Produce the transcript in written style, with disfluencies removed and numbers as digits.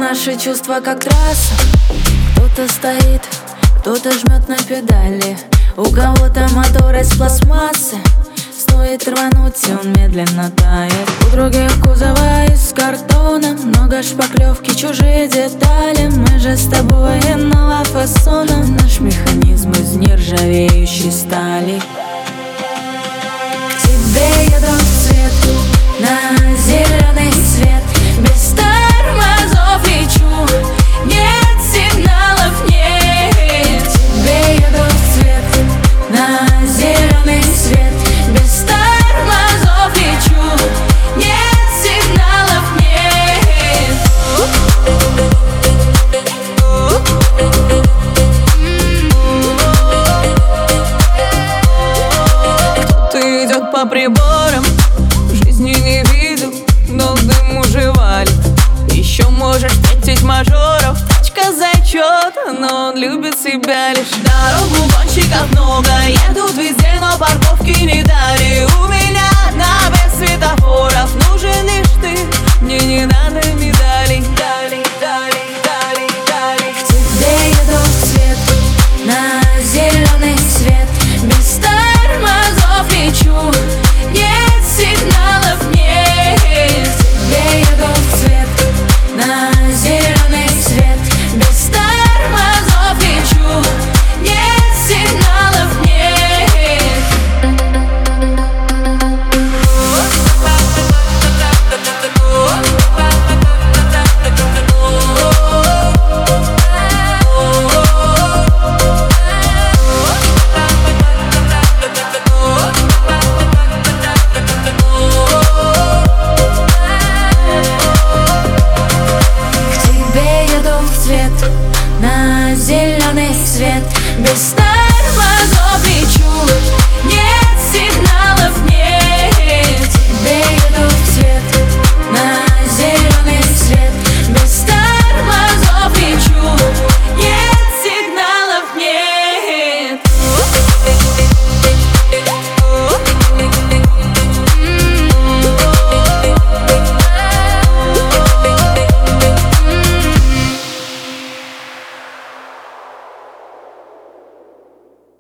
наши чувства как трасса. Кто-то стоит, кто-то жмет на педали, у кого-то мотор из пластмассы. Стоит рвануть, и он медленно тает. У других кузова из картона, много шпаклевки, чужие детали. Мы же с тобой иного фасона, наш механизм из нержавеющей стали. К тебе еду в цвет, на зеленый свет. Без тормозов лечу, нет сигналов, нет. К тебе еду в цвет, на зеленый свет. Без тормозов лечу, нет сигналов, нет. Кто-то идет по приборам, в жизни не видел, но дым уже валит. Еще можешь встретить мажоров, тачка зачет, но он любит себя лишь. Дорогу гонщиков много, едут везде, но парковки